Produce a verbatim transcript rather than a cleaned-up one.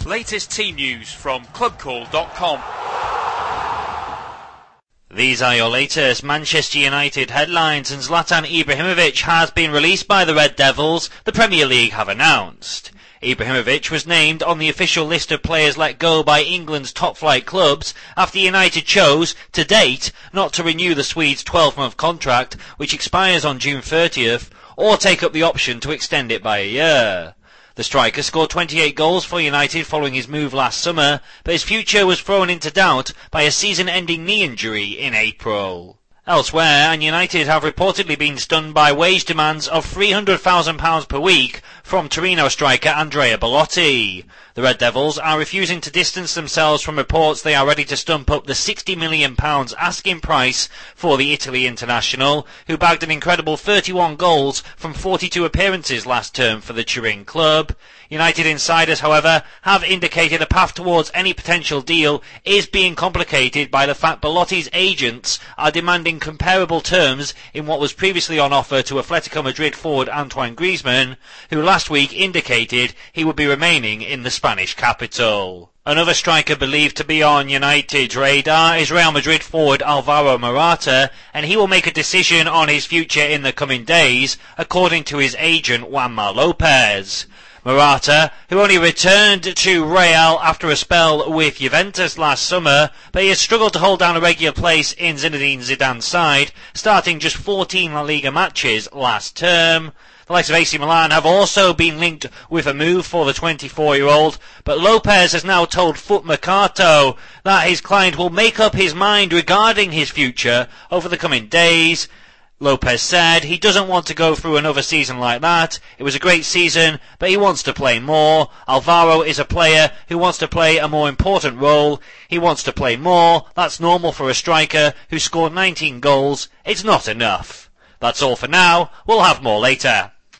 Latest team news from club call dot com. These are your latest Manchester United headlines, and Zlatan Ibrahimovic has been released by the Red Devils, the Premier League have announced. Ibrahimovic was named on the official list of players let go by England's top-flight clubs after United chose, to date, not to renew the Swede's twelve-month contract, which expires on June thirtieth, or take up the option to extend it by a year. The striker scored twenty-eight goals for United following his move last summer, but his future was thrown into doubt by a season-ending knee injury in April. Elsewhere, and United have reportedly been stunned by wage demands of three hundred thousand pounds per week from Torino striker Andrea Belotti. The Red Devils are refusing to distance themselves from reports they are ready to stump up the sixty million pounds asking price for the Italy international, who bagged an incredible thirty-one goals from forty-two appearances last term for the Turin club. United insiders, however, have indicated a path towards any potential deal is being complicated by the fact Belotti's agents are demanding comparable terms in what was previously on offer to Atletico Madrid forward Antoine Griezmann, who last week indicated he would be remaining in the Spanish capital. Another striker believed to be on United's radar is Real Madrid forward Alvaro Morata, and he will make a decision on his future in the coming days, according to his agent Juanma Lopez. Morata, who only returned to Real after a spell with Juventus last summer, but he has struggled to hold down a regular place in Zinedine Zidane's side, starting just fourteen La Liga matches last term. The likes of A C Milan have also been linked with a move for the twenty-four-year-old, but Lopez has now told Foot Mercato that his client will make up his mind regarding his future over the coming days. Lopez said he doesn't want to go through another season like that. It was a great season, but he wants to play more. Alvaro is a player who wants to play a more important role. He wants to play more. That's normal for a striker who scored nineteen goals. It's not enough. That's all for now. We'll have more later.